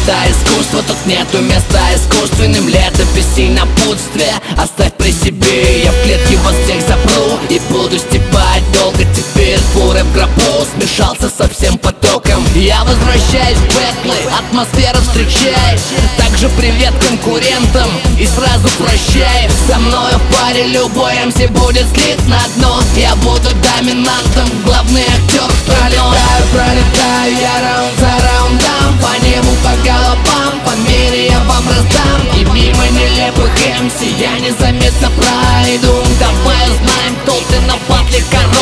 это искусство. Тут нету места искусственным летописей напутствия. Оставь при себе, я в клетке вас всех запру и буду стебать долго. Теперь фуры в гробу, смешался со всем потоком. Я возвращаюсь в Бэклы, атмосфера встречает. Также привет конкурентам и сразу прощай. Со мною в паре любой МС будет слит на дно. Я буду доминантом, главный актер в кино. Пролетаю я раунд за раундом, по небу, по головам, по мире я вам раздам. И мимо нелепых МС я незаметно пройду. Давай узнаем, кто ты на батле король.